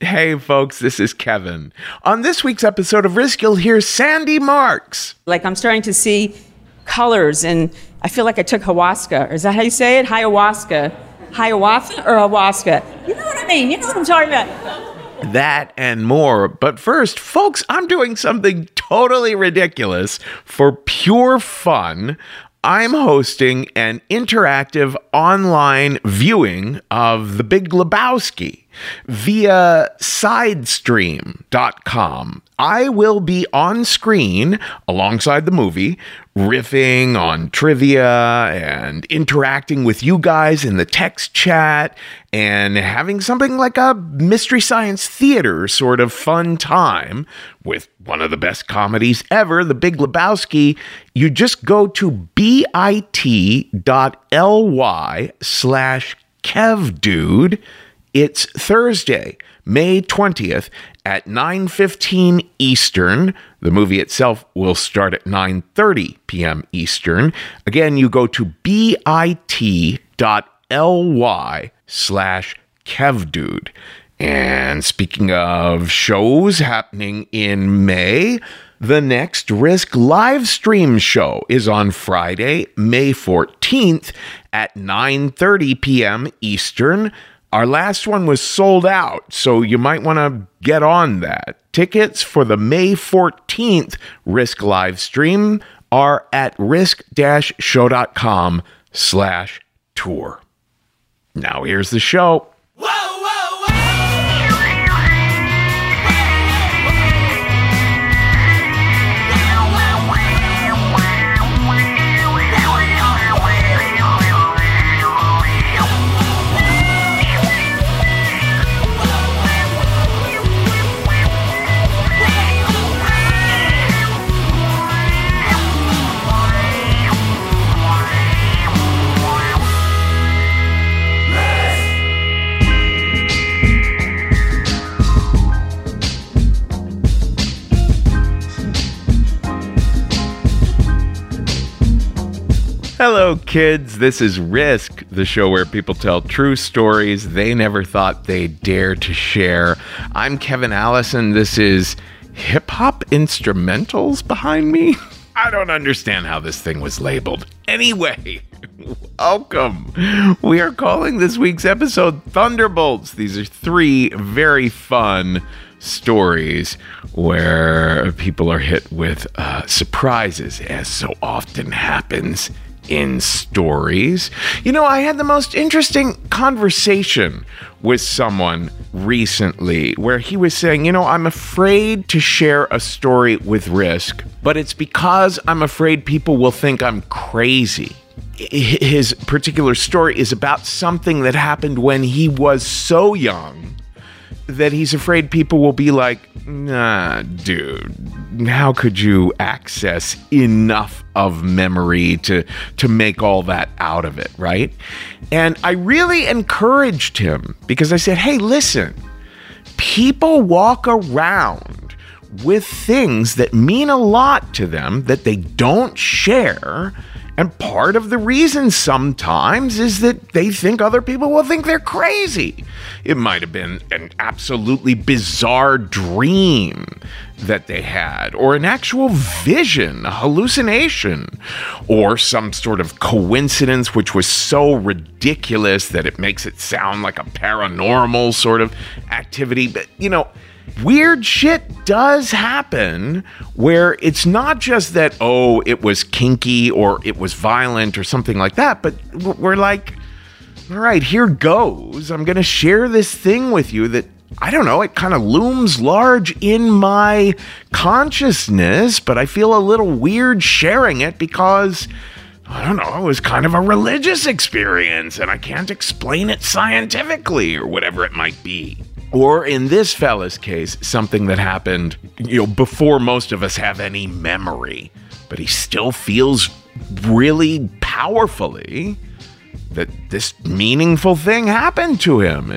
Hey folks, this is Kevin. On this week's episode of Risk, you'll hear Sandy Marks. Like I'm starting to see colors and I feel like I took ayahuasca. Is that how you say it? Ayahuasca. Hiawatha or ayahuasca? You know what I mean? You know what I'm talking about. That and more. But first, folks, I'm doing something totally ridiculous for pure fun. I'm hosting an interactive online viewing of The Big Lebowski via sidestream.com. I will be on screen alongside the movie, riffing on trivia and interacting with you guys in the text chat and having something like a Mystery Science Theater sort of fun time with one of the best comedies ever, The Big Lebowski. You just go to bit.ly/KevDude. It's Thursday, May 20th at 9:15 Eastern. The movie itself will start at 9:30 p.m. Eastern. Again, you go to bit.ly/KevDude. And speaking of shows happening in May, the next Risk live stream show is on Friday, May 14th at 9:30 p.m. Eastern. Our last one was sold out, so you might want to get on that. Tickets for the May 14th Risk live stream are at risk-show.com/tour. Now here's the show. Hello, kids. This is Risk, the show where people tell true stories they never thought they'd dare to share. I'm Kevin Allison. This is hip-hop instrumentals behind me. I don't understand how this thing was labeled. Anyway, welcome. We are calling this week's episode Thunderbolts. These are three very fun stories where people are hit with surprises, as so often happens in stories. You know, I had the most interesting conversation with someone recently where he was saying, you know, I'm afraid to share a story with Risk, but it's because I'm afraid people will think I'm crazy. His particular story is about something that happened when he was so young that he's afraid people will be like, nah, dude, how could you access enough of memory to make all that out of it, right? And I really encouraged him because I said, hey, listen, people walk around with things that mean a lot to them that they don't share. And part of the reason sometimes is that they think other people will think they're crazy. It might have been an absolutely bizarre dream that they had, or an actual vision, a hallucination, or some sort of coincidence which was so ridiculous that it makes it sound like a paranormal sort of activity. But, you know, weird shit does happen where it's not just that, oh, it was kinky or it was violent or something like that, but we're like, all right, here goes. I'm going to share this thing with you that, I don't know, it kind of looms large in my consciousness, but I feel a little weird sharing it because, I don't know, it was kind of a religious experience and I can't explain it scientifically or whatever it might be. Or in this fella's case, something that happened, you know, before most of us have any memory, but he still feels really powerfully that this meaningful thing happened to him.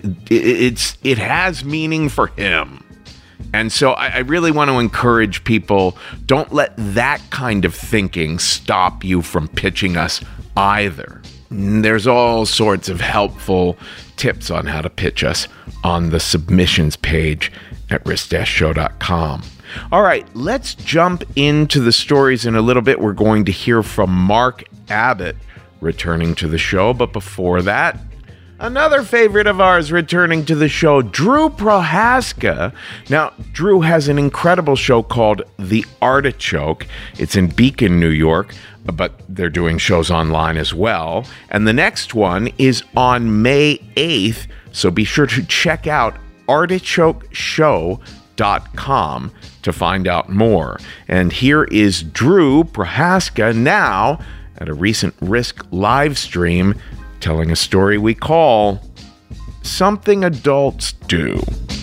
It has meaning for him. And so I really want to encourage people, don't let that kind of thinking stop you from pitching us either. There's all sorts of helpful tips on how to pitch us on the submissions page at risk-show.com. All right, let's jump into the stories in a little bit. We're going to hear from Mark Abbott returning to the show, but before that, another favorite of ours returning to the show, Drew Prohaska. Now, Drew has an incredible show called The Artichoke. It's in Beacon, New York, but they're doing shows online as well. And the next one is on May 8th, so be sure to check out artichokeshow.com to find out more. And here is Drew Prohaska now at a recent Risk live stream telling a story we call Something Adults Do.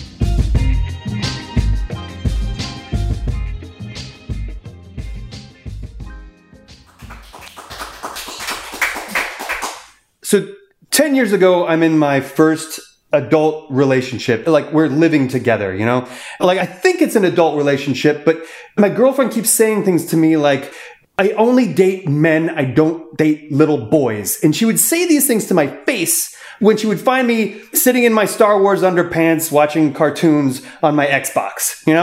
So 10 years ago, I'm in my first adult relationship. Like, we're living together, you know? Like, I think it's an adult relationship, but my girlfriend keeps saying things to me like, I only date men, I don't date little boys. And she would say these things to my face when she would find me sitting in my Star Wars underpants watching cartoons on my Xbox, you know?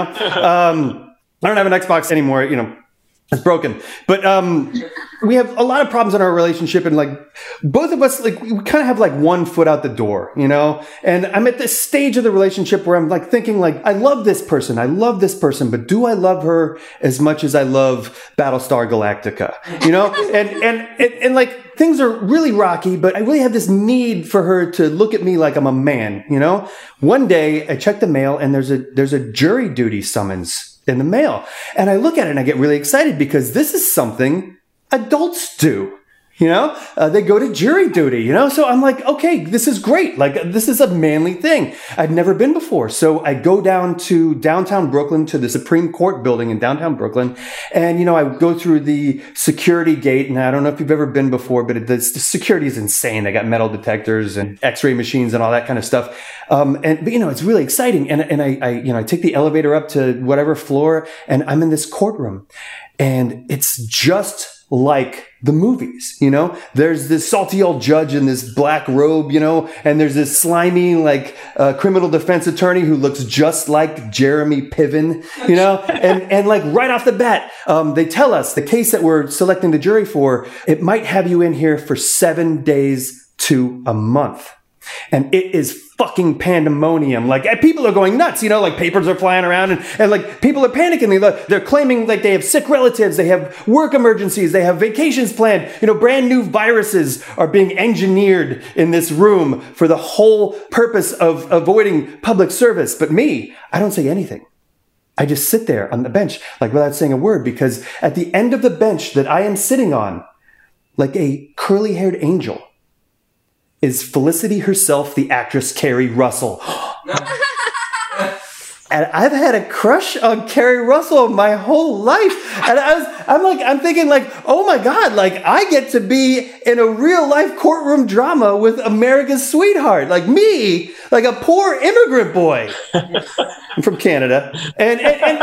I don't have an Xbox anymore, you know, it's broken. But we have a lot of problems in our relationship, and like both of us, like we kind of have like one foot out the door, you know? And I'm at this stage of the relationship where I'm like thinking like, I love this person, but do I love her as much as I love Battlestar Galactica? You know? And like things are really rocky, but I really have this need for her to look at me like I'm a man, you know? One day I check the mail and there's a jury duty summons in the mail. And I look at it and I get really excited because this is something adults do. You know, they go to jury duty, you know? So I'm like, okay, this is great. Like, this is a manly thing. I've never been before. So I go down to downtown Brooklyn to the Supreme Court building in downtown Brooklyn. And, you know, I go through the security gate. And I don't know if you've ever been before, but the security is insane. They got metal detectors and x-ray machines and all that kind of stuff. But you know, it's really exciting. And I take the elevator up to whatever floor and I'm in this courtroom and it's just like the movies, you know, there's this salty old judge in this black robe, you know, and there's this slimy, like, criminal defense attorney who looks just like Jeremy Piven, you know, and like right off the bat, they tell us the case that we're selecting the jury for, it might have you in here for 7 days to a month. And it is fucking pandemonium. Like, people are going nuts, you know, like papers are flying around and like people are panicking. They're claiming like they have sick relatives. They have work emergencies. They have vacations planned. You know, brand new viruses are being engineered in this room for the whole purpose of avoiding public service. But me, I don't say anything. I just sit there on the bench, like without saying a word, because at the end of the bench that I am sitting on, like a curly-haired angel, is Felicity herself, the actress Carrie Russell. And I've had a crush on Carrie Russell my whole life. And I'm thinking like, oh my God, like I get to be in a real life courtroom drama with America's sweetheart. Like me, like a poor immigrant boy. I'm from Canada. And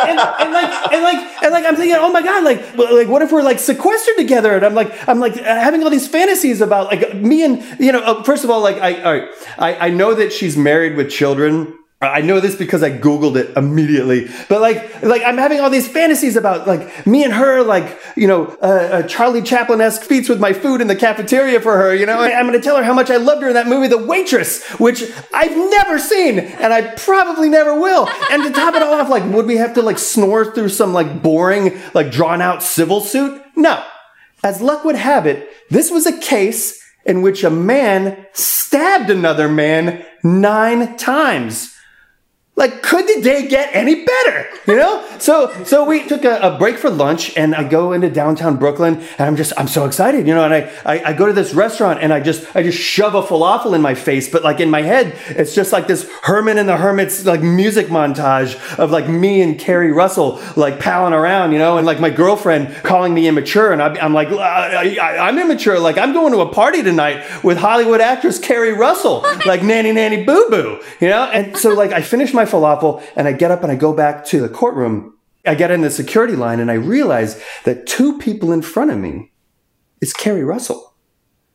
I'm thinking, oh my God, like what if we're like sequestered together? And I'm like having all these fantasies about like me and, you know, first of all, like I know that she's married with children. I know this because I Googled it immediately, but like I'm having all these fantasies about like me and her, like, you know, Charlie Chaplin-esque feats with my food in the cafeteria for her, you know, I'm going to tell her how much I loved her in that movie, The Waitress, which I've never seen and I probably never will. And to top it all off, like, would we have to like snore through some like boring, like drawn out civil suit? No. As luck would have it, this was a case in which a man stabbed another man 9 times. Like, could the day get any better? You know? So we took a break for lunch and I go into downtown Brooklyn and I'm so excited, you know, and I go to this restaurant and I just shove a falafel in my face. But like in my head, it's just like this Herman and the Hermits, like music montage of like me and Carrie Russell, like palling around, you know, and like my girlfriend calling me immature. And I'm like, I'm immature. Like I'm going to a party tonight with Hollywood actress Carrie Russell, like nanny boo boo, you know? And so like I finish my falafel and I get up and I go back to the courtroom. I get in the security line and I realize that 2 people in front of me is Carrie Russell.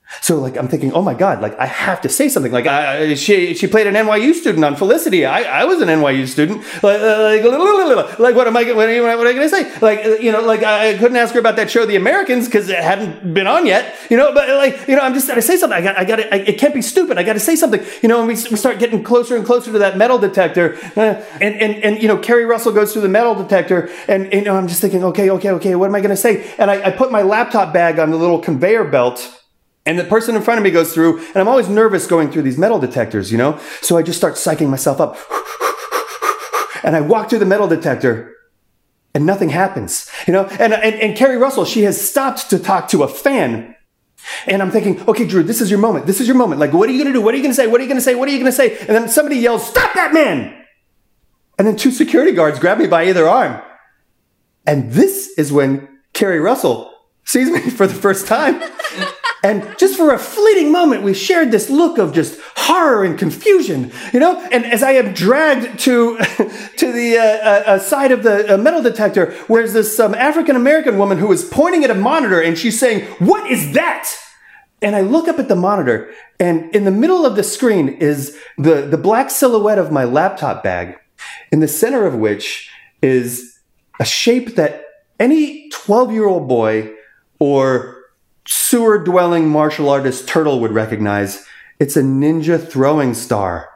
So like, I'm thinking, oh my God, like I have to say something. Like she played an NYU student on Felicity. I was an NYU student. Like what am I going to say? Like, like I couldn't ask her about that show, The Americans, because it hadn't been on yet, but I'm just going to say something. It can't be stupid. I got to say something, and we start getting closer and closer to that metal detector. And Carrie Russell goes through the metal detector and I'm just thinking, okay. What am I going to say? And I put my laptop bag on the little conveyor belt. And the person in front of me goes through, and I'm always nervous going through these metal detectors, So I just start psyching myself up. And I walk through the metal detector, and nothing happens, And Carrie Russell, she has stopped to talk to a fan. And I'm thinking, okay, Drew, this is your moment. Like, what are you going to do? What are you going to say? And then somebody yells, "Stop that man!" And then 2 security guards grab me by either arm. And this is when Carrie Russell sees me for the first time. And just for a fleeting moment, we shared this look of just horror and confusion, And as I am dragged to the side of the metal detector, where there's this African-American woman who is pointing at a monitor, and she's saying, "What is that?" And I look up at the monitor, and in the middle of the screen is the black silhouette of my laptop bag, in the center of which is a shape that any 12-year-old boy or sewer-dwelling martial artist turtle would recognize. It's a ninja throwing star.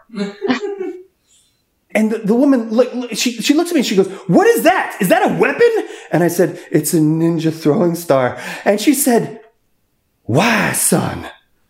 And the woman, she looks at me and she goes, "What is that? Is that a weapon?" And I said, "It's a ninja throwing star." And she said, "Why, son?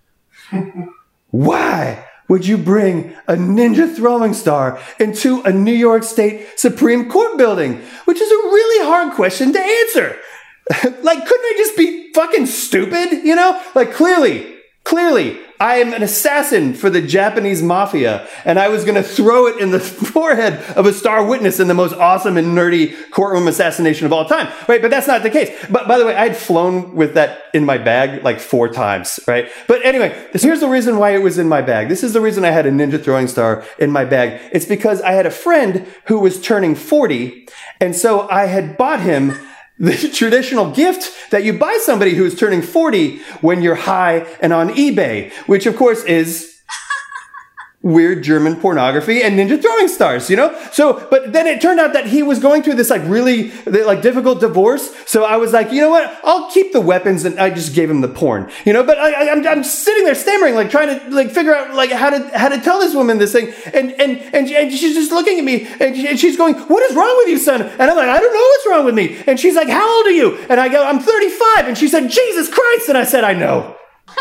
Why would you bring a ninja throwing star into a New York State Supreme Court building?" Which is a really hard question to answer. Like, couldn't I just be fucking stupid? Like, clearly, I am an assassin for the Japanese mafia, and I was going to throw it in the forehead of a star witness in the most awesome and nerdy courtroom assassination of all time, right? But that's not the case. But by the way, I had flown with that in my bag like 4 times, right? But anyway, here's the reason why it was in my bag. This is the reason I had a ninja throwing star in my bag. It's because I had a friend who was turning 40, and so I had bought him the traditional gift that you buy somebody who's turning 40 when you're high and on eBay, which of course is weird German pornography and ninja throwing stars, So, but then it turned out that he was going through this really difficult divorce. So I was like, you know what? I'll keep the weapons, and I just gave him the porn, But I'm sitting there stammering, trying to figure out how to tell this woman this thing, and she's just looking at me, and she's going, "What is wrong with you, son?" And I'm like, "I don't know what's wrong with me." And she's like, "How old are you?" And I go, "I'm 35." And she said, "Jesus Christ!" And I said, "I know."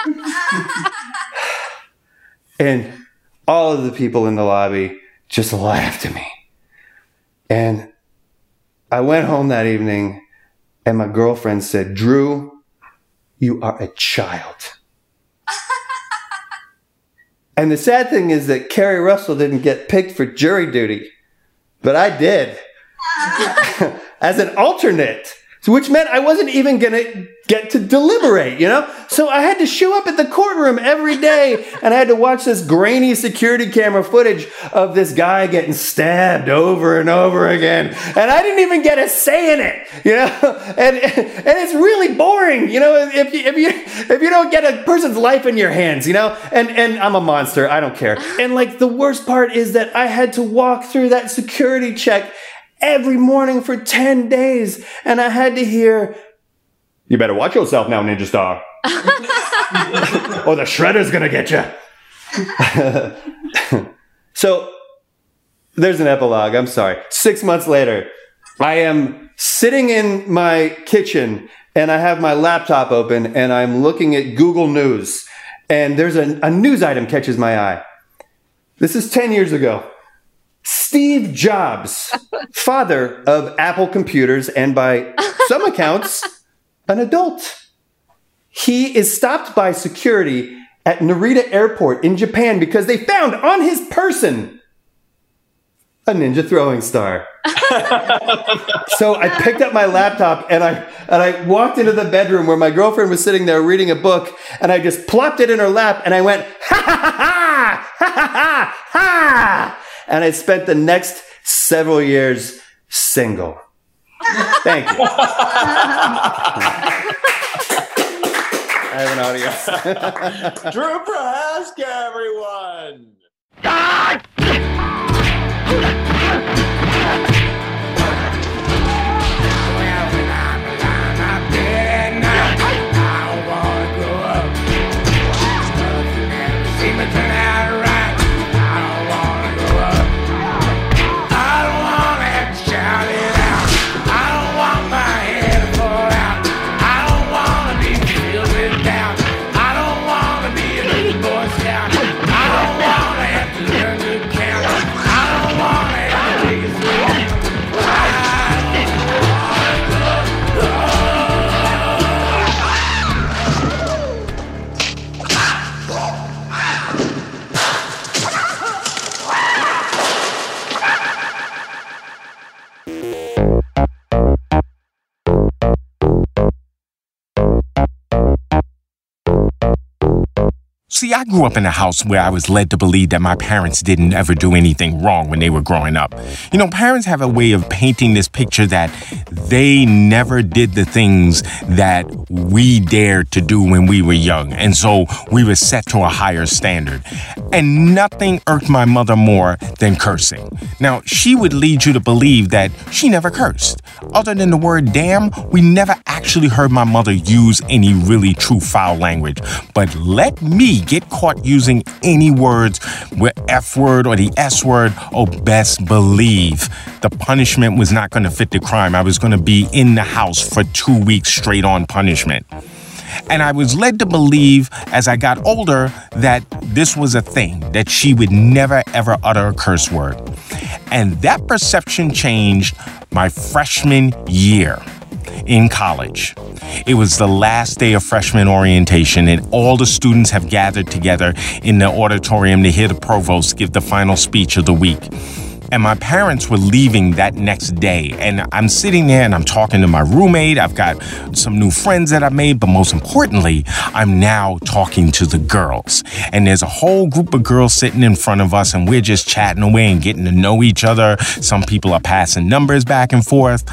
And all of the people in the lobby just laughed at me. And I went home that evening, and my girlfriend said, "Drew, you are a child." And the sad thing is that Carrie Russell didn't get picked for jury duty, but I did. As an alternate. Which meant I wasn't even going to get to deliberate, So I had to show up at the courtroom every day, and I had to watch this grainy security camera footage of this guy getting stabbed over and over again. And I didn't even get a say in it, And it's really boring, if you don't get a person's life in your hands, And I'm a monster. I don't care. And the worst part is that I had to walk through that security check every morning for 10 days. And I had to hear, "You better watch yourself now, Ninja Star." Or the shredder's gonna get you. So there's an epilogue. I'm sorry. 6 months later, I am sitting in my kitchen, and I have my laptop open, and I'm looking at Google News, and there's a news item catches my eye. This is 10 years ago. Steve Jobs, father of Apple computers, and by some accounts, an adult. He is stopped by security at Narita Airport in Japan because they found on his person a ninja throwing star. So I picked up my laptop and I walked into the bedroom where my girlfriend was sitting there reading a book, and I just plopped it in her lap and I went, "Ha ha ha ha ha ha ha!" And I spent the next several years single. Thank you. I have an audience. Drew Prohaska, everyone. See, I grew up in a house where I was led to believe that my parents didn't ever do anything wrong when they were growing up. You know, parents have a way of painting this picture that they never did the things that we dared to do when we were young. And so we were set to a higher standard. And nothing irked my mother more than cursing. Now, she would lead you to believe that she never cursed. Other than the word damn, we never actually heard my mother use any really true foul language. But let me get caught using any words with F word or the S word, oh, best believe the punishment was not going to fit the crime. I was going to be in the house for 2 weeks straight on punishment. And I was led to believe as I got older that this was a thing, that she would never ever utter a curse word. And that perception changed my freshman year in college. It was the last day of freshman orientation, and all the students have gathered together in the auditorium to hear the provost give the final speech of the week. And my parents were leaving that next day, and I'm sitting there and I'm talking to my roommate. I've got some new friends that I made, but most importantly, I'm now talking to the girls. And there's a whole group of girls sitting in front of us, and we're just chatting away and getting to know each other. Some people are passing numbers back and forth.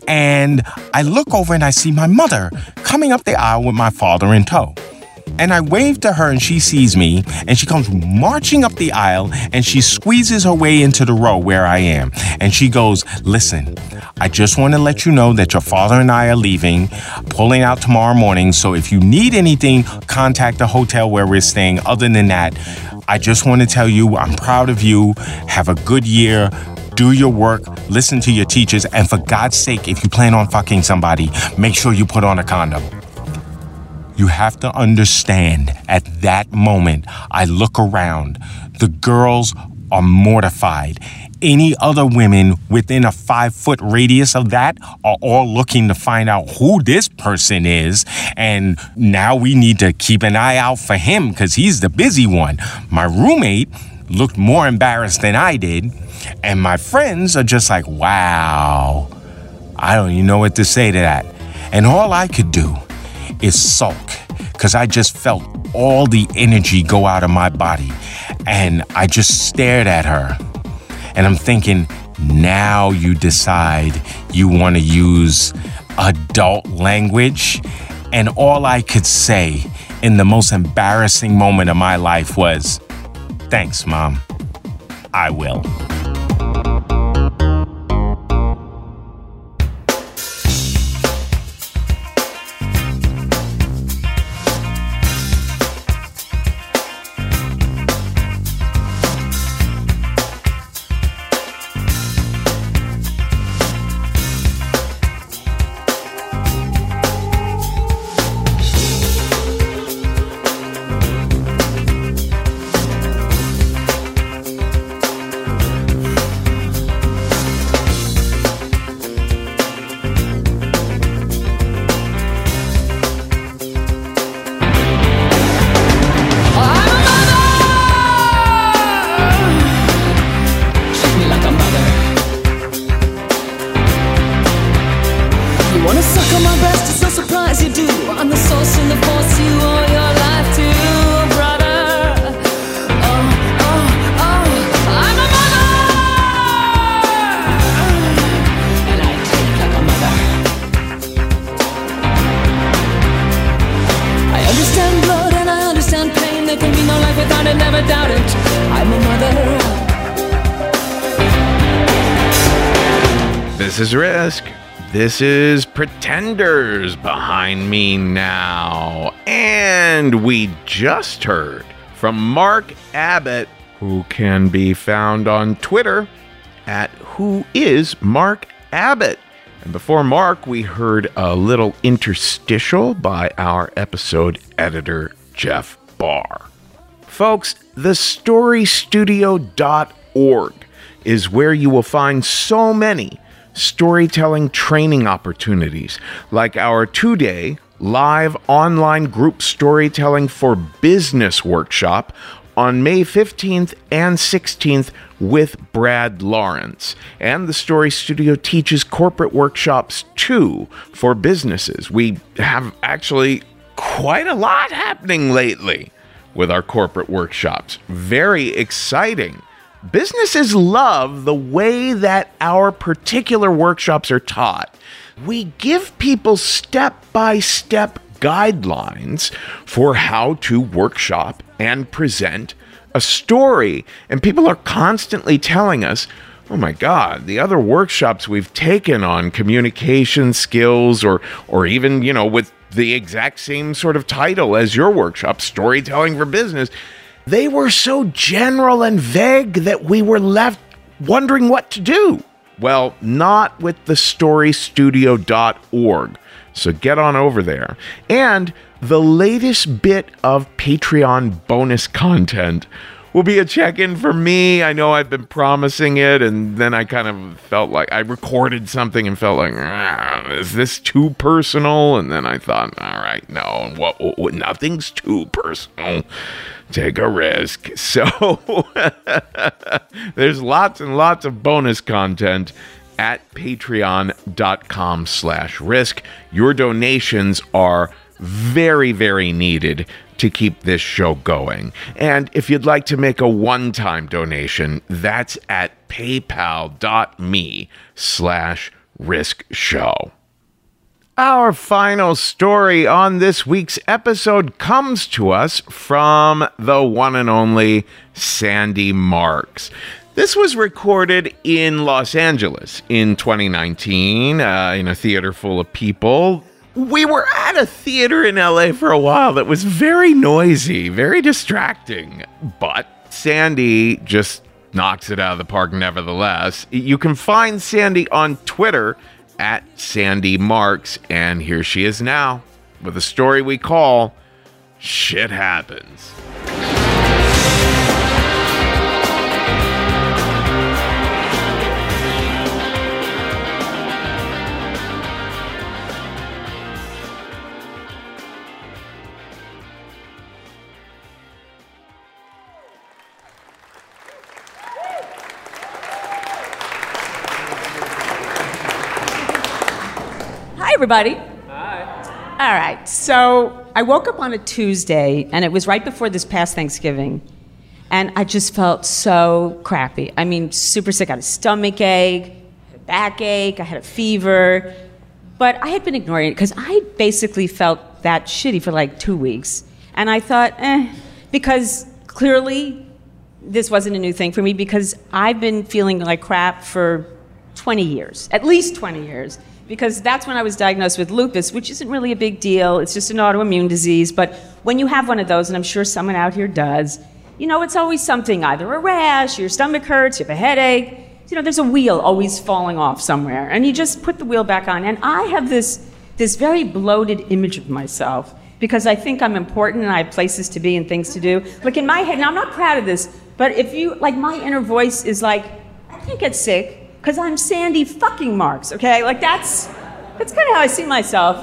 And I look over and I see my mother coming up the aisle with my father in tow. And I wave to her and she sees me and she comes marching up the aisle and she squeezes her way into the row where I am. And she goes, listen, I just want to let you know that your father and I are leaving, pulling out tomorrow morning. So if you need anything, contact the hotel where we're staying. Other than that, I just want to tell you I'm proud of you. Have a good year. Do your work, listen to your teachers, and for God's sake, if you plan on fucking somebody, make sure you put on a condom. You have to understand, at that moment, I look around. The girls are mortified. Any other women within a 5-foot radius of that are all looking to find out who this person is. And now we need to keep an eye out for him because he's the busy one. My roommate looked more embarrassed than I did. And my friends are just like, wow, I don't even know what to say to that. And all I could do is sulk, because I just felt all the energy go out of my body. And I just stared at her. And I'm thinking, now you decide you want to use adult language? And all I could say in the most embarrassing moment of my life was, thanks, Mom. I will. This is Risk. This is Pretenders behind me now. And we just heard from Mark Abbott, who can be found on Twitter at whoismarkabbott. And before Mark, we heard a little interstitial by our episode editor, Jeff Barr. Folks, thestorystudio.org is where you will find so many storytelling training opportunities, like our 2-day live online group storytelling for business workshop on May 15th and 16th with Brad Lawrence. And the Story Studio teaches corporate workshops too for businesses. We have actually quite a lot happening lately with our corporate workshops. Very exciting. Businesses love the way that our particular workshops are taught. We give people step-by-step guidelines for how to workshop and present a story. And people are constantly telling us, oh my God, the other workshops we've taken on communication skills or even, with the exact same sort of title as your workshop, Storytelling for Business, they were so general and vague that we were left wondering what to do. Well, not with thestorystudio.org. So get on over there. And the latest bit of Patreon bonus content will be a check-in for me. I know I've been promising it, and then I kind of felt like I recorded something and felt like, is this too personal? And then I thought, all right, no, nothing's too personal. Take a risk. So there's lots and lots of bonus content at patreon.com/risk. Your donations are very, very needed to keep this show going. And if you'd like to make a one-time donation, that's at paypal.me/riskshow. Our final story on this week's episode comes to us from the one and only Sandy Marks. This was recorded in Los Angeles in 2019 in a theater full of people. We were at a theater in LA for a while that was very noisy, very distracting, but Sandy just knocks it out of the park nevertheless. You can find Sandy on Twitter at Sandy Marks, and here she is now with a story we call Shit Happens. Hi, everybody. Hi. All right. So I woke up on a Tuesday, and it was right before this past Thanksgiving, and I just felt so crappy. I mean, super sick. I had a stomach ache, a backache, I had a fever, but I had been ignoring it because I basically felt that shitty for like 2 weeks. And I thought, because clearly this wasn't a new thing for me because I've been feeling like crap for 20 years, at least 20 years. Because that's when I was diagnosed with lupus, which isn't really a big deal. It's just an autoimmune disease. But when you have one of those, and I'm sure someone out here does, it's always something, either a rash, your stomach hurts, you have a headache. There's a wheel always falling off somewhere. And you just put the wheel back on. And I have this very bloated image of myself because I think I'm important and I have places to be and things to do. Like in my head, now I'm not proud of this, but my inner voice is like, I can't get sick. Because I'm Sandy fucking Marks, okay? Like, that's kind of how I see myself.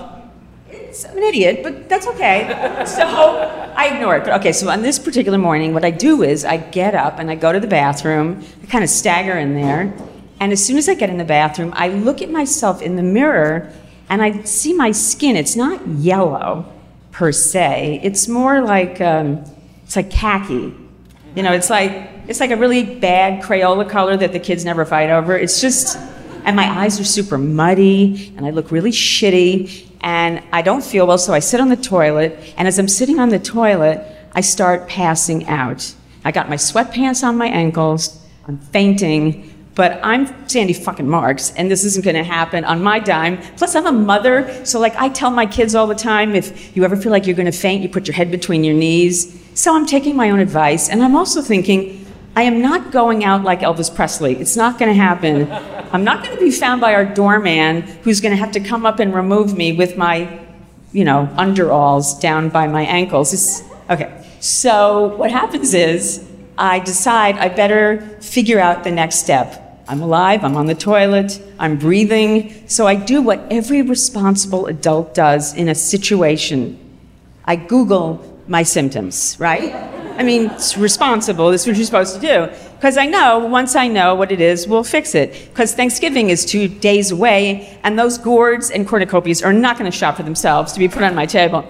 I'm an idiot, but that's okay. So I ignore it. But okay, so on this particular morning, what I do is I get up and I go to the bathroom. I kind of stagger in there. And as soon as I get in the bathroom, I look at myself in the mirror and I see my skin. It's not yellow, per se. It's more like, it's like khaki. It's like a really bad Crayola color that the kids never fight over. It's just, and my eyes are super muddy, and I look really shitty, and I don't feel well, so I sit on the toilet, and as I'm sitting on the toilet, I start passing out. I got my sweatpants on my ankles, I'm fainting, But I'm Sandy fucking Marks, and this isn't gonna happen on my dime. Plus, I'm a mother, so like I tell my kids all the time, if you ever feel like you're gonna faint, you put your head between your knees. So I'm taking my own advice, and I'm also thinking, I am not going out like Elvis Presley. It's not gonna happen. I'm not gonna be found by our doorman who's gonna have to come up and remove me with my, underalls down by my ankles. Okay, so what happens is, I decide I better figure out the next step. I'm alive, I'm on the toilet, I'm breathing. So I do what every responsible adult does in a situation. I Google my symptoms, right? I mean, it's responsible, this is what you're supposed to do. Because I know, once I know what it is, we'll fix it. Because Thanksgiving is 2 days away, and those gourds and cornucopias are not gonna shop for themselves to be put on my table.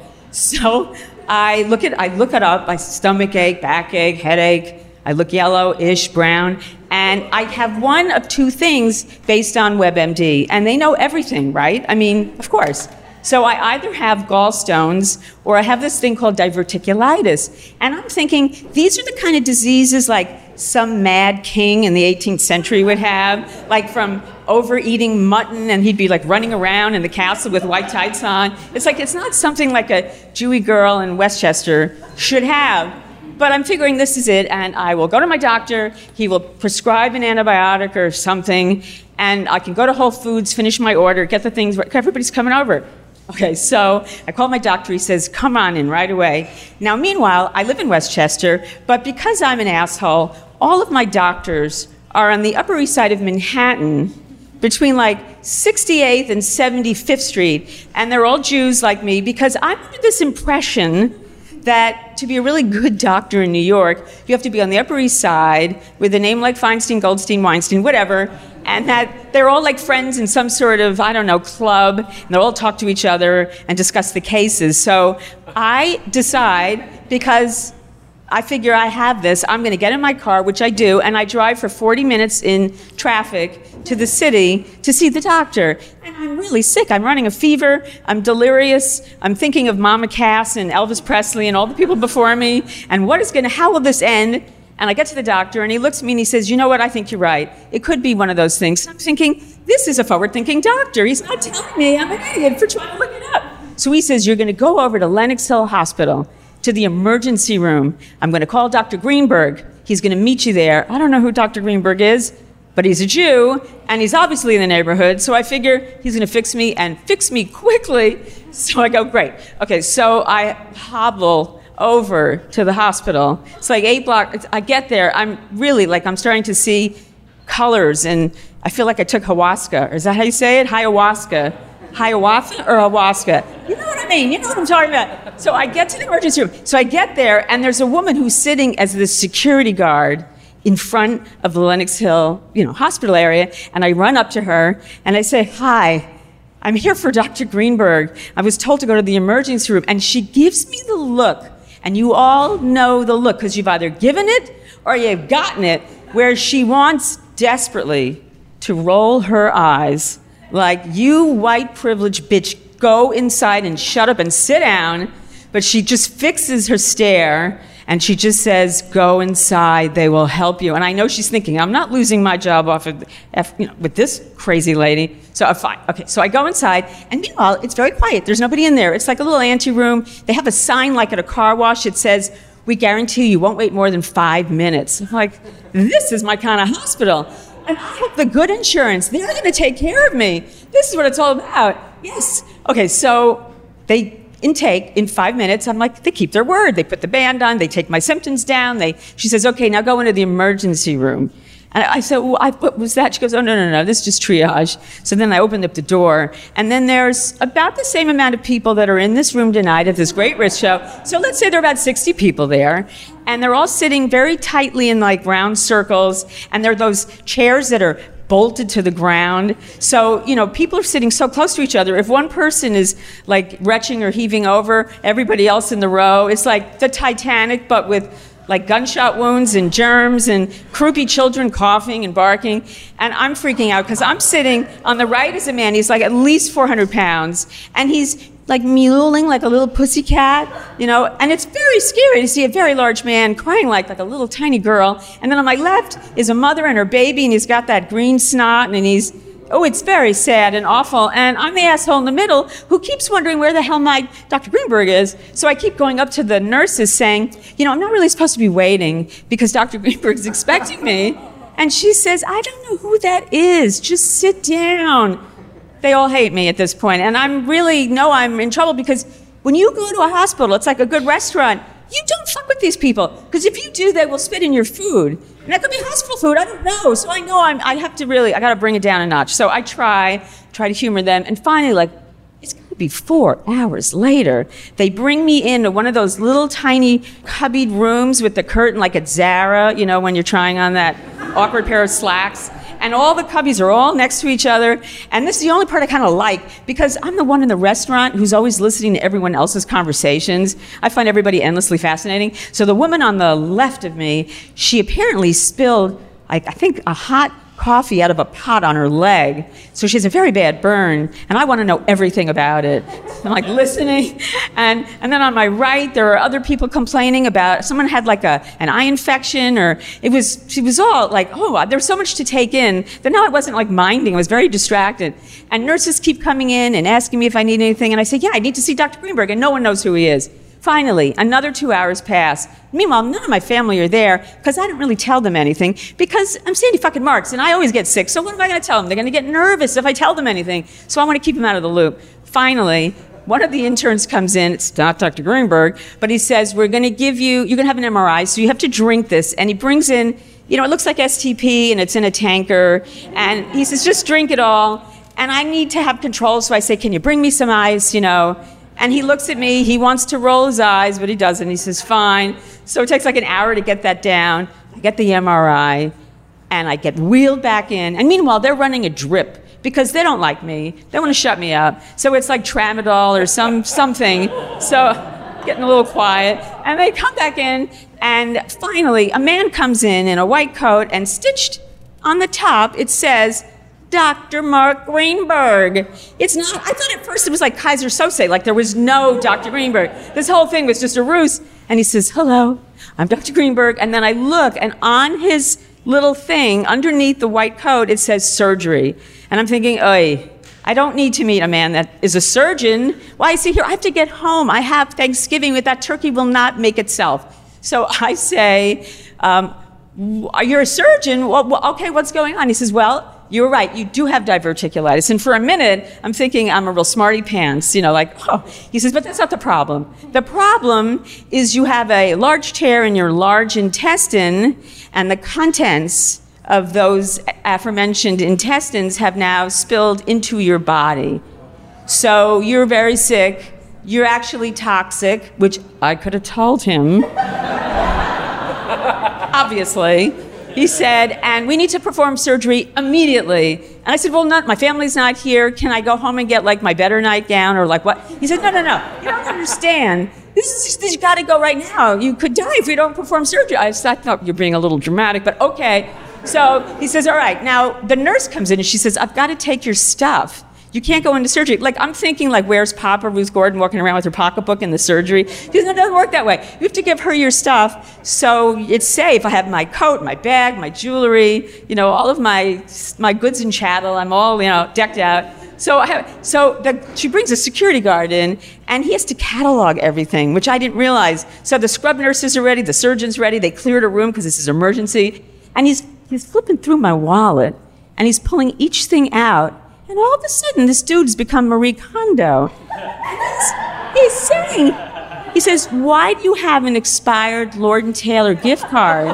So I look it up, my stomach ache, backache, headache, I look yellow-ish, brown, and I have one of 2 things based on WebMD, and they know everything, right? I mean, of course. So I either have gallstones or I have this thing called diverticulitis. And I'm thinking, these are the kind of diseases like some mad king in the 18th century would have, like from overeating mutton and he'd be like running around in the castle with white tights on. It's like, it's not something like a Jewy girl in Westchester should have. But I'm figuring this is it, and I will go to my doctor, he will prescribe an antibiotic or something, and I can go to Whole Foods, finish my order, get the things, everybody's coming over. Okay, so I call my doctor, he says, come on in right away. Now, meanwhile, I live in Westchester, but because I'm an asshole, all of my doctors are on the Upper East Side of Manhattan, between like 68th and 75th Street, and they're all Jews like me, because I'm under this impression that to be a really good doctor in New York, you have to be on the Upper East Side with a name like Feinstein, Goldstein, Weinstein, whatever, and that they're all like friends in some sort of, club, and they'll all talk to each other and discuss the cases. So I decide, because I figure I have this, I'm gonna get in my car, which I do, and I drive for 40 minutes in traffic to the city to see the doctor. And I'm really sick. I'm running a fever. I'm delirious. I'm thinking of Mama Cass and Elvis Presley and all the people before me. And how will this end? And I get to the doctor, and he looks at me and he says, you know what, I think you're right. It could be one of those things. I'm thinking, this is a forward-thinking doctor. He's not telling me I'm an idiot for trying to look it up. So he says, you're gonna go over to Lenox Hill Hospital, to the emergency room. I'm going to call Dr. Greenberg. He's going to meet you there. I don't know who Dr. Greenberg is, but he's a Jew, and he's obviously in the neighborhood, so I figure he's going to fix me, and fix me quickly. So I go, great. Okay, so I hobble over to the hospital. It's like 8 blocks. I get there. I'm really, I'm starting to see colors, and I feel like I took ayahuasca. Is that how you say it? Ayahuasca. Hiawatha or ayahuasca? You know what I mean? You know what I'm talking about. So I get to the emergency room. So I get there, and there's a woman who's sitting as the security guard in front of the Lenox Hill, hospital area, and I run up to her, and I say, hi, I'm here for Dr. Greenberg. I was told to go to the emergency room, and she gives me the look, and you all know the look, because you've either given it or you've gotten it, where she wants desperately to roll her eyes like, you white privileged bitch, go inside and shut up and sit down. But she just fixes her stare, and she just says, go inside, they will help you. And I know she's thinking, I'm not losing my job off of, with this crazy lady. So fine, okay, so I go inside, and meanwhile, it's very quiet. There's nobody in there. It's like a little anteroom. They have a sign like at a car wash. It says, we guarantee you won't wait more than 5 minutes. I'm like, this is my kind of hospital. And I have the good insurance. They're going to take care of me. This is what it's all about. Yes. Okay, so they intake in 5 minutes. I'm like, they keep their word. They put the band on. They take my symptoms down. She says, okay, now go into the emergency room. And I said, well, what was that? She goes, oh, no, this is just triage. So then I opened up the door, and then there's about the same amount of people that are in this room tonight at this great risk show. So let's say there are about 60 people there, and they're all sitting very tightly in round circles, and there are those chairs that are bolted to the ground. So, people are sitting so close to each other. If one person is retching or heaving over, everybody else in the row, it's like the Titanic, but with gunshot wounds and germs and croupy children coughing and barking. And I'm freaking out because I'm sitting on the right is a man, he's at least 400 pounds, and he's like mewling like a little pussycat, and it's very scary to see a very large man crying like a little tiny girl. And then on my left is a mother and her baby, and he's got that green snot, and it's very sad and awful. And I'm the asshole in the middle who keeps wondering where the hell my Dr. Greenberg is. So I keep going up to the nurses saying, I'm not really supposed to be waiting because Dr. Greenberg's expecting me. And she says, I don't know who that is. Just sit down. They all hate me at this point, and I'm in trouble because when you go to a hospital, it's like a good restaurant. You don't fuck with these people, because if you do, they will spit in your food. And that could be hospital food, I don't know. So I know I got to bring it down a notch. So I try to humor them, and finally, it's going to be 4 hours later, they bring me into one of those little tiny cubbied rooms with the curtain like at Zara, when you're trying on that awkward pair of slacks. And all the cubbies are all next to each other. And this is the only part I kind of like, because I'm the one in the restaurant who's always listening to everyone else's conversations. I find everybody endlessly fascinating. So the woman on the left of me, she apparently spilled, I think, a hot coffee out of a pot on her leg. So she has a very bad burn, and I want to know everything about it. I'm listening. And then on my right, there are other people complaining about someone had an eye infection, or she was all there's so much to take in that now I wasn't minding. I was very distracted. And nurses keep coming in and asking me if I need anything. And I say, yeah, I need to see Dr. Greenberg. And no one knows who he is. Finally, another 2 hours pass. Meanwhile, none of my family are there because I don't really tell them anything because I'm Sandy fucking Marks and I always get sick. So what am I going to tell them? They're going to get nervous if I tell them anything. So I want to keep them out of the loop. Finally, one of the interns comes in. It's not Dr. Greenberg, but he says, you're going to have an MRI, so you have to drink this. And he brings in, it looks like STP and it's in a tanker. And he says, just drink it all. And I need to have control. So I say, can you bring me some ice, And he looks at me, he wants to roll his eyes, but he doesn't. He says, fine. So it takes an hour to get that down. I get the MRI, and I get wheeled back in. And meanwhile, they're running a drip because they don't like me. They want to shut me up. So it's like Tramadol or something. So getting a little quiet. And they come back in, and finally, a man comes in a white coat, and stitched on the top, it says, Dr. Mark Greenberg. It's not, I thought at first it was like Kaiser Sose, like there was no Dr. Greenberg. This whole thing was just a ruse. And he says, hello, I'm Dr. Greenberg. And then I look, and on his little thing, underneath the white coat, it says surgery. And I'm thinking, oy, I don't need to meet a man that is a surgeon. Why, see here, I have to get home. I have Thanksgiving with that turkey will not make itself. So I say, you're a surgeon? Well, okay, what's going on? He says, well, you're right, you do have diverticulitis. And for a minute, I'm thinking I'm a real smarty pants, He says, but that's not the problem. The problem is you have a large tear in your large intestine, and the contents of those aforementioned intestines have now spilled into your body. So you're very sick. You're actually toxic, which I could have told him. Obviously. He said, and we need to perform surgery immediately. And I said, well, my family's not here. Can I go home and get my better nightgown or what? He said, no. You don't understand. You got to go right now. You could die if we don't perform surgery. I thought you're being a little dramatic, but okay. So he says, all right. Now the nurse comes in and she says, I've got to take your stuff. You can't go into surgery. I'm thinking, where's Papa Ruth Gordon walking around with her pocketbook in the surgery? Because it doesn't work that way. You have to give her your stuff so it's safe. I have my coat, my bag, my jewelry, all of my goods and chattel. I'm all, decked out. She brings a security guard in, and he has to catalog everything, which I didn't realize. So the scrub nurses are ready, the surgeon's ready. They cleared a room because this is emergency. And he's flipping through my wallet, and he's pulling each thing out. And all of a sudden, this dude's become Marie Kondo. He's saying, he says, why do you have an expired Lord & Taylor gift card?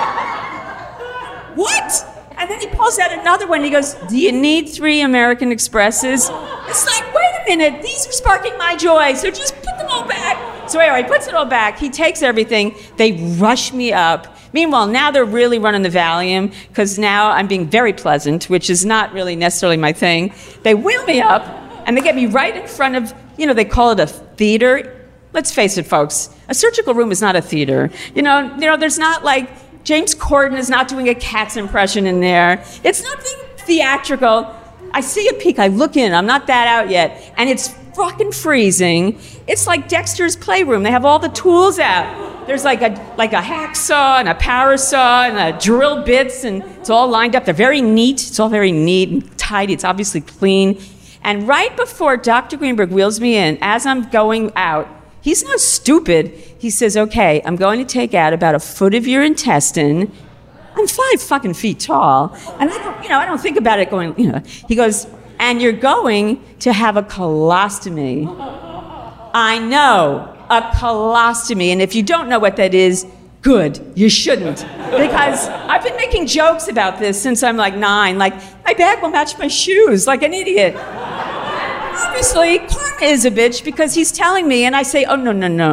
What? And then he pulls out another one. He goes, do you need 3 American Expresses? It's like, wait a minute, these are sparking my joy, so just put them all back. So anyway, he puts it all back. He takes everything. They rush me up. Meanwhile, now they're really running the Valium, because now I'm being very pleasant, which is not really necessarily my thing. They wheel me up, and they get me right in front of, they call it a theater. Let's face it, folks, a surgical room is not a theater. There's not James Corden is not doing a Cats impression in there. It's nothing theatrical. I see a peek, I look in, I'm not that out yet, and it's fucking freezing. It's like Dexter's Playroom. They have all the tools out. There's like a hacksaw and a power saw and a drill bits, and it's all lined up. They're very neat. It's all very neat and tidy. It's obviously clean. And right before Dr. Greenberg wheels me in, as I'm going out, he's not stupid. He says, okay, I'm going to take out about a foot of your intestine. I'm 5 fucking feet tall. And I don't think about it going, He goes, and you're going to have a colostomy. I know, a colostomy. And if you don't know what that is, good, you shouldn't. Because I've been making jokes about this since I'm like 9. Like, my bag will match my shoes, like an idiot. Obviously, karma is a bitch because he's telling me, and I say, oh, no.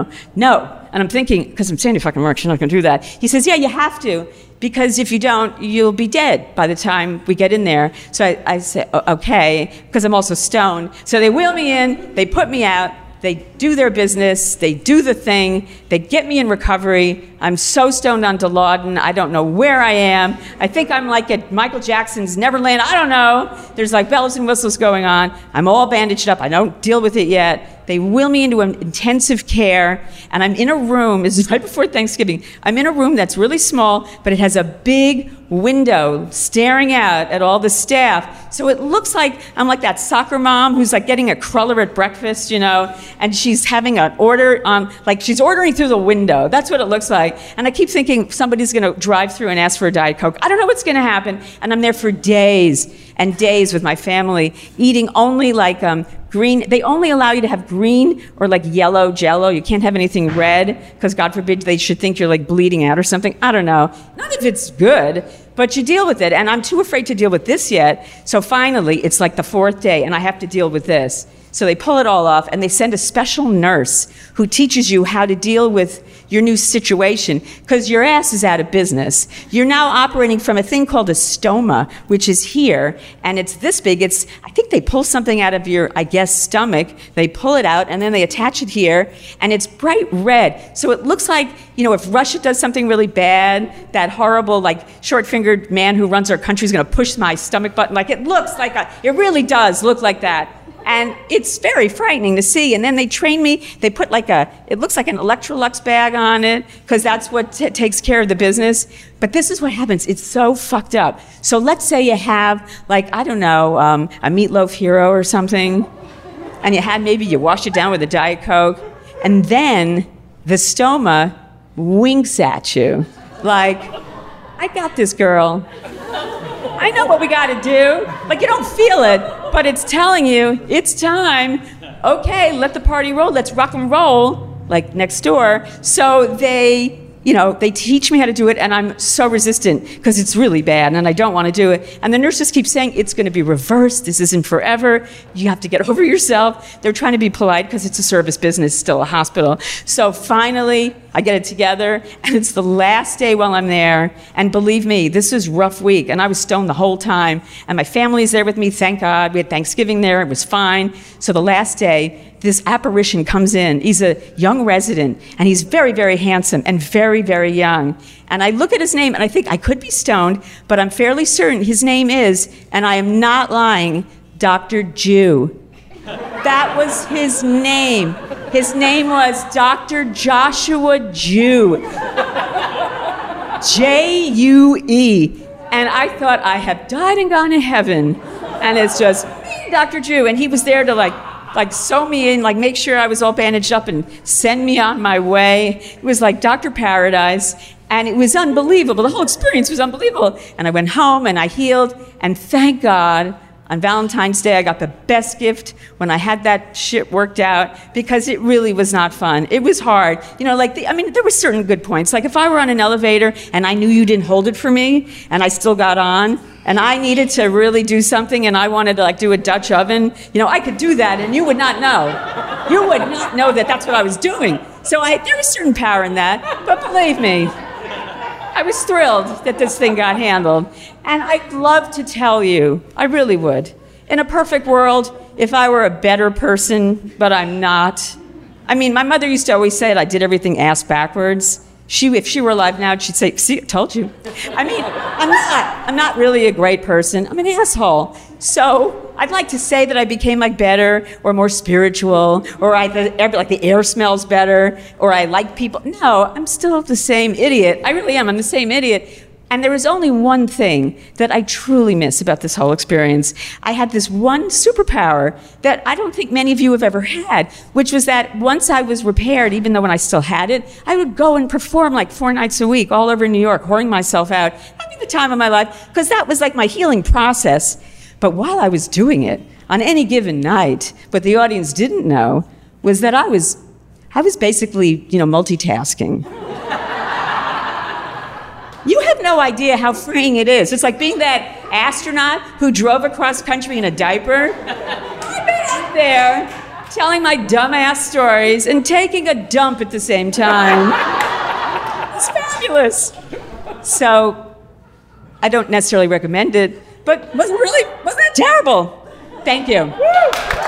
And I'm thinking, because I'm saying it fucking works, you're not going to do that. He says, yeah, you have to, because if you don't, you'll be dead by the time we get in there. So I say, okay, because I'm also stoned. So they wheel me in, they put me out, they do their business, they do the thing, they get me in recovery. I'm so stoned on Dilaudid, I don't know where I am. I think I'm like at Michael Jackson's Neverland, I don't know. There's like bells and whistles going on. I'm all bandaged up, I don't deal with it yet. They wheel me into an intensive care, and I'm in a room, this is right before Thanksgiving, I'm in a room that's really small, but it has a big window staring out at all the staff. So it looks like I'm like that soccer mom who's like getting a cruller at breakfast, and she's having an order, like she's ordering through the window. That's what it looks like. And I keep thinking somebody's gonna drive through and ask for a Diet Coke. I don't know what's gonna happen. And I'm there for days and days with my family, eating only like green. They only allow you to have green or like yellow Jell-O. You can't have anything red, because God forbid they should think you're like bleeding out or something. I don't know. None of it's good, but you deal with it. And I'm too afraid to deal with this yet. So finally, it's like the 4th day, and I have to deal with this. So they pull it all off, and they send a special nurse who teaches you how to deal with your new situation, because your ass is out of business. You're now operating from a thing called a stoma, which is here, and it's this big. I think they pull something out of your, stomach. They pull it out, and then they attach it here, and it's bright red. So it looks like, if Russia does something really bad, that horrible, like, short-fingered man who runs our country is going to push my stomach button. Like, it looks like it really does look like that. And it's very frightening to see. And then they train me. They put it looks like an Electrolux bag on it, because that's what takes care of the business. But this is what happens. It's so fucked up. So let's say you have, a Meatloaf Hero or something, and you wash it down with a Diet Coke, and then the stoma winks at you. Like, I got this, girl. I know what we got to do. Like, you don't feel it, but it's telling you it's time. Okay, let the party roll. Let's rock and roll, like next door. So they teach me how to do it, and I'm so resistant because it's really bad, and I don't want to do it. And the nurse just keeps saying, it's going to be reversed. This isn't forever. You have to get over yourself. They're trying to be polite because it's a service business, still a hospital. So finally, I get it together, and it's the last day while I'm there. And believe me, this was a rough week, and I was stoned the whole time. And my family's there with me, thank God. We had Thanksgiving there. It was fine. So the last day, this apparition comes in. He's a young resident, and he's very, very handsome and very, very young. And I look at his name, and I think I could be stoned, but I'm fairly certain his name is, and I am not lying, Dr. Jew. That was his name. His name was Dr. Joshua Jew. J-U-E. And I thought, I have died and gone to heaven. And it's just, Dr. Jew. And he was there to like sew me in, like make sure I was all bandaged up and send me on my way. It was like Dr. Paradise, and it was unbelievable. The whole experience was unbelievable. And I went home and I healed, and thank God, on Valentine's Day, I got the best gift when I had that shit worked out, because it really was not fun. It was hard. There were certain good points. Like if I were on an elevator and I knew you didn't hold it for me and I still got on, and I needed to really do something, and I wanted to do a Dutch oven, I could do that, and you would not know. You would not know that that's what I was doing. So there was certain power in that, but believe me, I was thrilled that this thing got handled. And I'd love to tell you, I really would. In a perfect world, if I were a better person, but I'm not. My mother used to always say that I did everything ass backwards. if she were alive now, she'd say, see, I told you. I mean, I'm not really a great person. I'm an asshole. So I'd like to say that I became like better or more spiritual, or like the air smells better, or I like people. No, I'm still the same idiot. I really am. I'm the same idiot. And there was only one thing that I truly miss about this whole experience. I had this one superpower that I don't think many of you have ever had, which was that once I was repaired, even though when I still had it, I would go and perform like 4 nights a week all over New York, whoring myself out, having the time of my life, because that was like my healing process. But while I was doing it, on any given night, what the audience didn't know was that I was basically, multitasking. You have no idea how freeing it is. It's like being that astronaut who drove across country in a diaper. I've been up there telling my dumbass stories and taking a dump at the same time. It's fabulous. So, I don't necessarily recommend it, but wasn't that terrible? Thank you. Woo!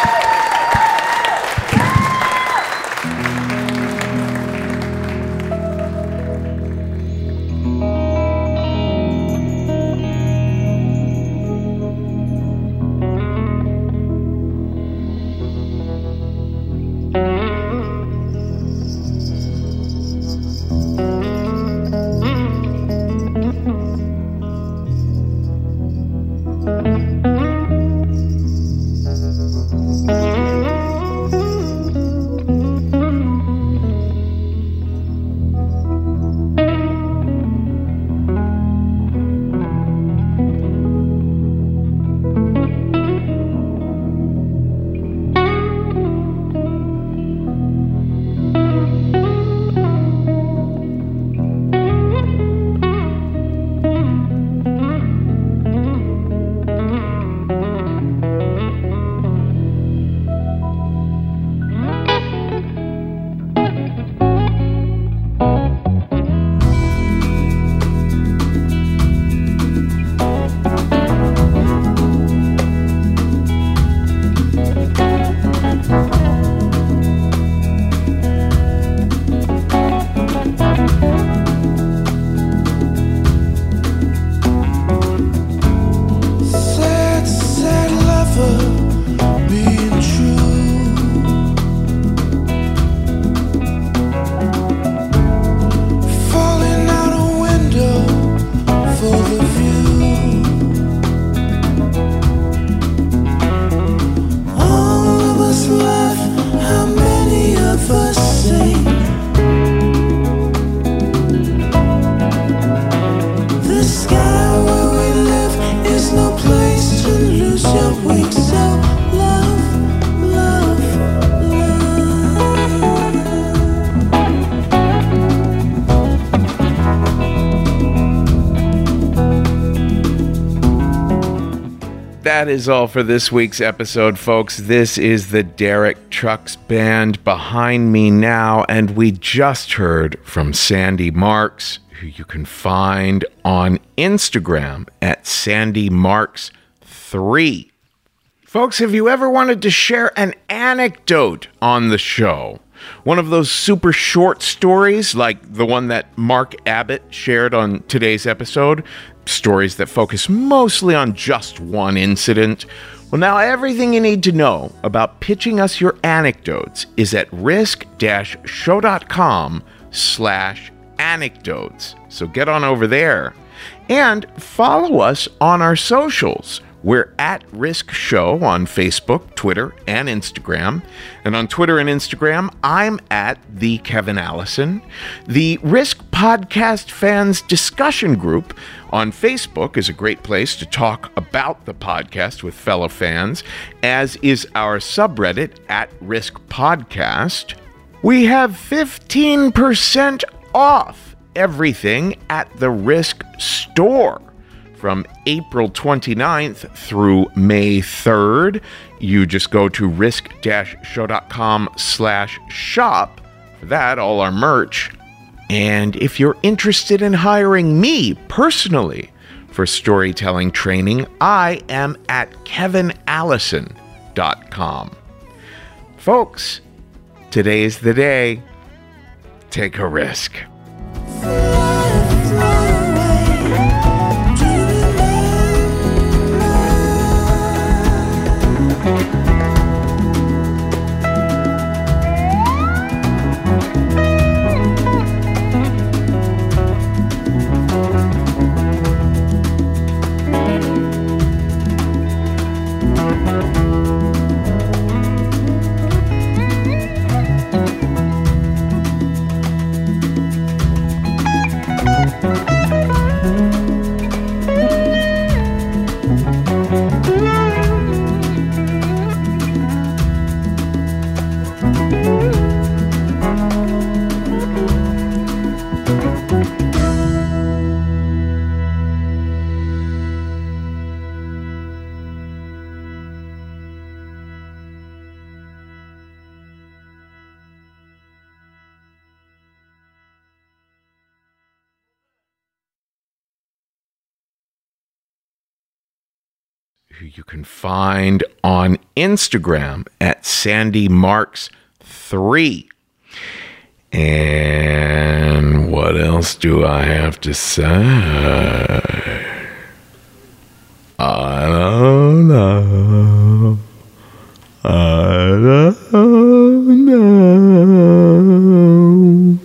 That is all for this week's episode, folks. This is the Derek Trucks Band behind me now, and we just heard from Sandy Marks, who you can find on Instagram at SandyMarks3. Folks, have you ever wanted to share an anecdote on the show? One of those super short stories like the one that Mark Abbott shared on today's episode? Stories that focus mostly on just one incident. Well, now everything you need to know about pitching us your anecdotes is at risk-show.com/anecdotes. So get on over there and follow us on our socials. We're at Risk Show on Facebook, Twitter, and Instagram. And on Twitter and Instagram, I'm at the Kevin Allison. The Risk Podcast Fans Discussion Group on Facebook is a great place to talk about the podcast with fellow fans, as is our subreddit at Risk Podcast. We have 15% off everything at the Risk Store. From April 29th through May 3rd, you just go to risk-show.com/shop. For that, all our merch. And if you're interested in hiring me personally for storytelling training, I am at kevinallison.com. Folks, today's the day. Take a risk. Who you can find on Instagram at SandyMarks3. And what else do I have to say? I don't know. I don't know.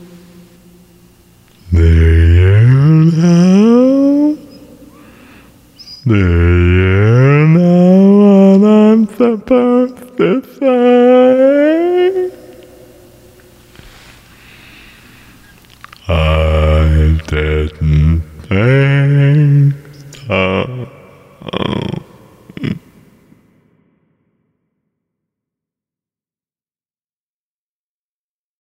Do you know? Do